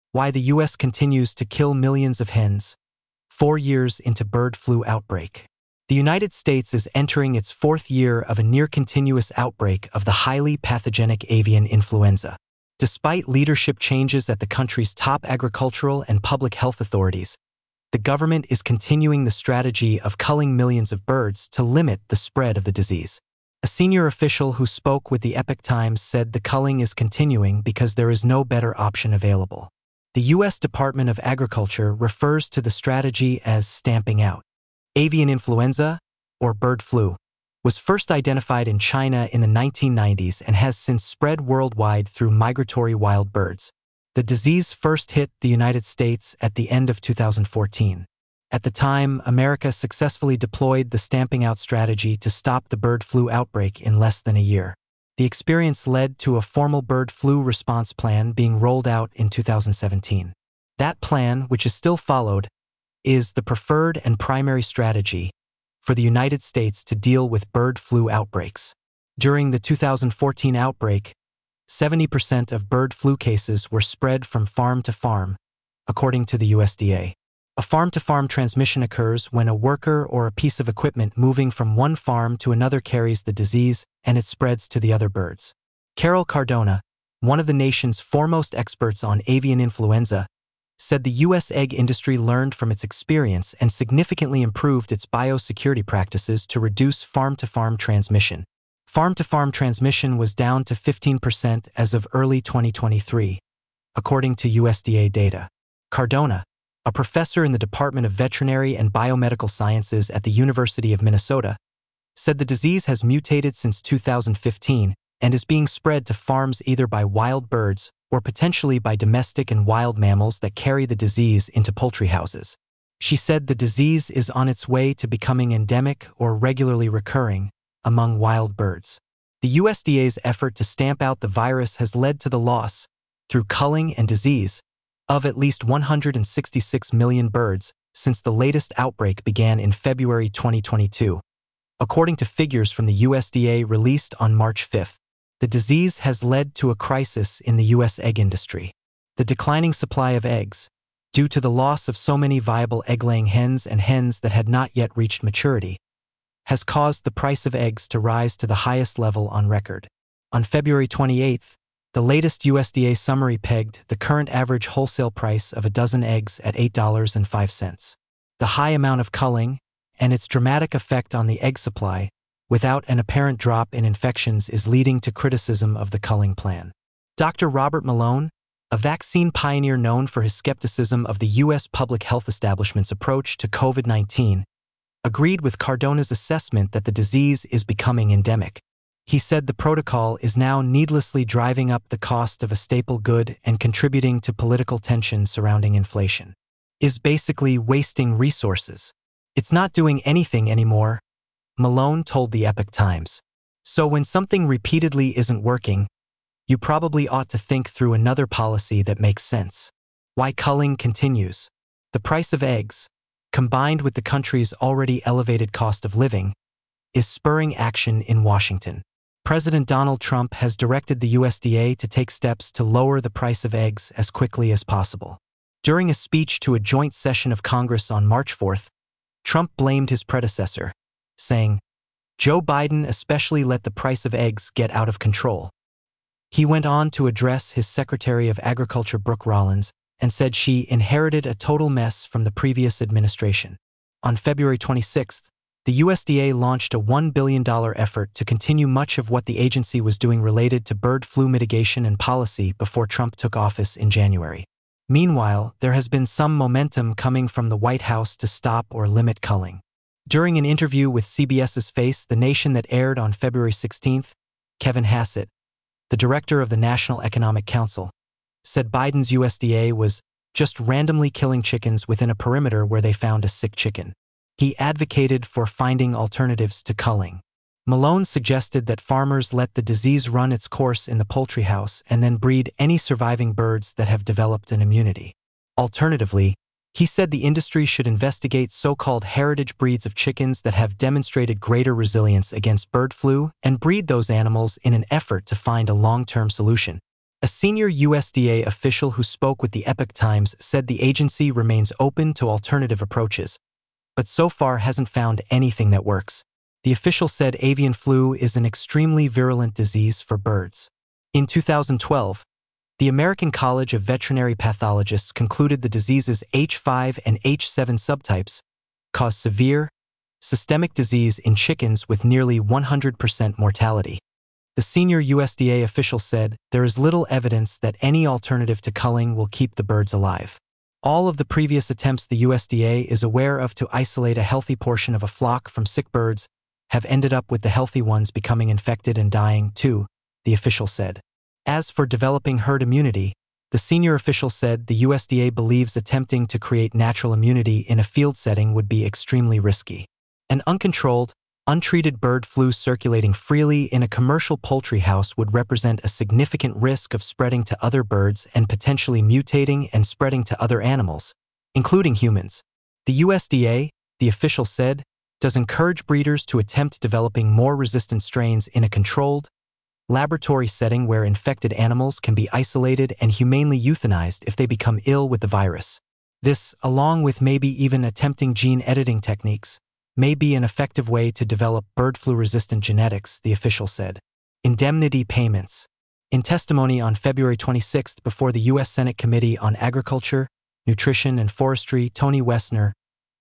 Why the U.S. continues to kill millions of hens. 4 years into bird flu outbreak. The United States is entering its 4th year of a near-continuous outbreak of the highly pathogenic avian influenza. Despite leadership changes at the country's top agricultural and public health authorities, the government is continuing the strategy of culling millions of birds to limit the spread of the disease. A senior official who spoke with the Epoch Times said the culling is continuing because there is no better option available. The U.S. Department of Agriculture refers to the strategy as stamping out. Avian influenza, or bird flu, was first identified in China in the 1990s and has since spread worldwide through migratory wild birds. The disease first hit the United States at the end of 2014. At the time, America successfully deployed the stamping out strategy to stop the bird flu outbreak in less than a year. The experience led to a formal bird flu response plan being rolled out in 2017. That plan, which is still followed, is the preferred and primary strategy for the United States to deal with bird flu outbreaks. During the 2014 outbreak, 70% of bird flu cases were spread from farm to farm, according to the USDA. A farm-to-farm transmission occurs when a worker or a piece of equipment moving from one farm to another carries the disease and it spreads to the other birds. Carol Cardona, one of the nation's foremost experts on avian influenza, said the U.S. egg industry learned from its experience and significantly improved its biosecurity practices to reduce farm-to-farm transmission. Farm-to-farm transmission was down to 15% as of early 2023, according to USDA data. Cardona, a professor in the Department of Veterinary and Biomedical Sciences at the University of Minnesota, said the disease has mutated since 2015 and is being spread to farms either by wild birds or potentially by domestic and wild mammals that carry the disease into poultry houses. She said the disease is on its way to becoming endemic or regularly recurring among wild birds. The USDA's effort to stamp out the virus has led to the loss, through culling and disease, of at least 166 million birds since the latest outbreak began in February 2022. According to figures from the USDA released on March 5, the disease has led to a crisis in the U.S. egg industry. The declining supply of eggs, due to the loss of so many viable egg-laying hens and hens that had not yet reached maturity, has caused the price of eggs to rise to the highest level on record. On February 28, the latest USDA summary pegged the current average wholesale price of a dozen eggs at $8.05. The high amount of culling and its dramatic effect on the egg supply without an apparent drop in infections is leading to criticism of the culling plan. Dr. Robert Malone, a vaccine pioneer known for his skepticism of the U.S. public health establishment's approach to COVID-19, agreed with Cardona's assessment that the disease is becoming endemic. He said the protocol is now needlessly driving up the cost of a staple good and contributing to political tension surrounding inflation. Is basically wasting resources. It's not doing anything anymore, Malone told the Epoch Times. So when something repeatedly isn't working, you probably ought to think through another policy that makes sense. Why culling continues. The price of eggs, combined with the country's already elevated cost of living, is spurring action in Washington. President Donald Trump has directed the USDA to take steps to lower the price of eggs as quickly as possible. During a speech to a joint session of Congress on March 4th, Trump blamed his predecessor, saying, "Joe Biden especially let the price of eggs get out of control." He went on to address his Secretary of Agriculture Brooke Rollins and said she inherited a total mess from the previous administration. On February 26th, the USDA launched a $1 billion effort to continue much of what the agency was doing related to bird flu mitigation and policy before Trump took office in January. Meanwhile, there has been some momentum coming from the White House to stop or limit culling. During an interview with CBS's Face the Nation that aired on February 16th, Kevin Hassett, the director of the National Economic Council, said Biden's USDA was just randomly killing chickens within a perimeter where they found a sick chicken. He advocated for finding alternatives to culling. Malone suggested that farmers let the disease run its course in the poultry house and then breed any surviving birds that have developed an immunity. Alternatively, he said the industry should investigate so-called heritage breeds of chickens that have demonstrated greater resilience against bird flu and breed those animals in an effort to find a long-term solution. A senior USDA official who spoke with the Epoch Times said the agency remains open to alternative approaches, but so far hasn't found anything that works. The official said avian flu is an extremely virulent disease for birds. In 2012, the American College of Veterinary Pathologists concluded the disease's H5 and H7 subtypes cause severe, systemic disease in chickens with nearly 100% mortality. The senior USDA official said there is little evidence that any alternative to culling will keep the birds alive. All of the previous attempts the USDA is aware of to isolate a healthy portion of a flock from sick birds have ended up with the healthy ones becoming infected and dying too, the official said. As for developing herd immunity, the senior official said the USDA believes attempting to create natural immunity in a field setting would be extremely risky. An uncontrolled, untreated bird flu circulating freely in a commercial poultry house would represent a significant risk of spreading to other birds and potentially mutating and spreading to other animals, including humans. The USDA, the official said, does encourage breeders to attempt developing more resistant strains in a controlled, laboratory setting where infected animals can be isolated and humanely euthanized if they become ill with the virus. This, along with maybe even attempting gene editing techniques, may be an effective way to develop bird flu-resistant genetics, the official said. Indemnity payments. In testimony on February 26 before the U.S. Senate Committee on Agriculture, Nutrition and Forestry, Tony Wessner,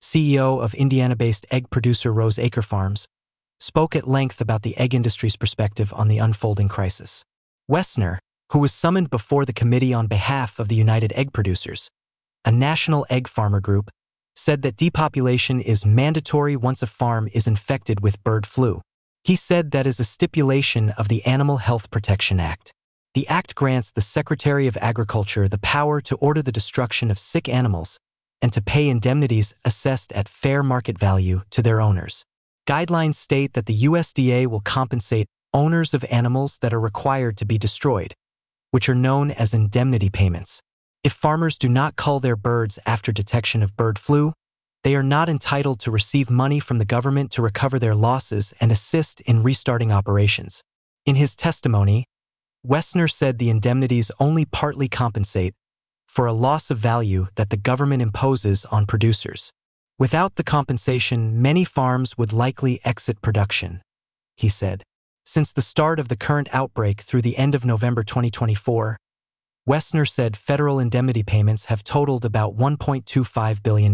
CEO of Indiana-based egg producer Rose Acre Farms, spoke at length about the egg industry's perspective on the unfolding crisis. Wessner, who was summoned before the committee on behalf of the United Egg Producers, a national egg farmer group, said that depopulation is mandatory once a farm is infected with bird flu. He said that is a stipulation of the Animal Health Protection Act. The act grants the Secretary of Agriculture the power to order the destruction of sick animals and to pay indemnities assessed at fair market value to their owners. Guidelines state that the USDA will compensate owners of animals that are required to be destroyed, which are known as indemnity payments. If farmers do not cull their birds after detection of bird flu, they are not entitled to receive money from the government to recover their losses and assist in restarting operations. In his testimony, Wessner said the indemnities only partly compensate for a loss of value that the government imposes on producers. Without the compensation, many farms would likely exit production, he said. Since the start of the current outbreak through the end of November 2024, Wessner said federal indemnity payments have totaled about $1.25 billion.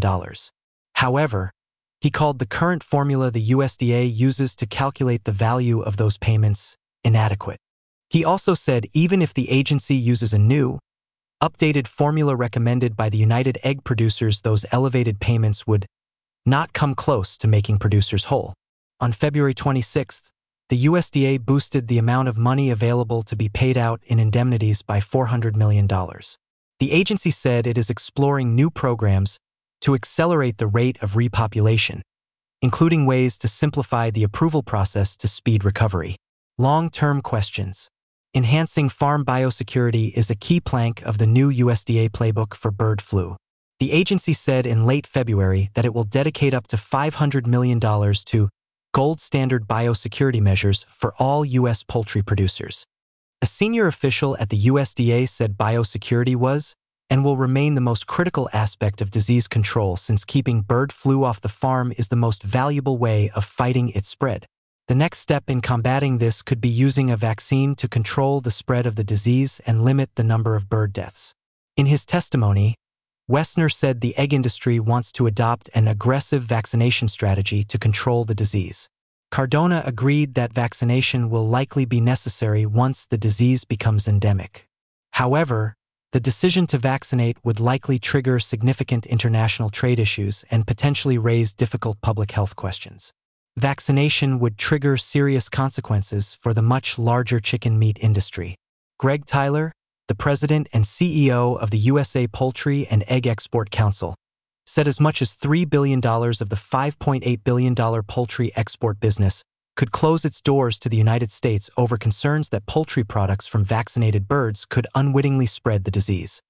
However, he called the current formula the USDA uses to calculate the value of those payments inadequate. He also said even if the agency uses a new, updated formula recommended by the United Egg Producers, those elevated payments would not come close to making producers whole. On February 26th, the USDA boosted the amount of money available to be paid out in indemnities by $400 million. The agency said it is exploring new programs to accelerate the rate of repopulation, including ways to simplify the approval process to speed recovery. Long-term questions. Enhancing farm biosecurity is a key plank of the new USDA playbook for bird flu. The agency said in late February that it will dedicate up to $500 million to gold standard biosecurity measures for all U.S. poultry producers. A senior official at the USDA said biosecurity was and will remain the most critical aspect of disease control, since keeping bird flu off the farm is the most valuable way of fighting its spread. The next step in combating this could be using a vaccine to control the spread of the disease and limit the number of bird deaths. In his testimony, Wessner said the egg industry wants to adopt an aggressive vaccination strategy to control the disease. Cardona agreed that vaccination will likely be necessary once the disease becomes endemic. However, the decision to vaccinate would likely trigger significant international trade issues and potentially raise difficult public health questions. Vaccination would trigger serious consequences for the much larger chicken meat industry. Greg Tyler, the president and CEO of the USA Poultry and Egg Export Council, said as much as $3 billion of the $5.8 billion poultry export business could close its doors to the United States over concerns that poultry products from vaccinated birds could unwittingly spread the disease.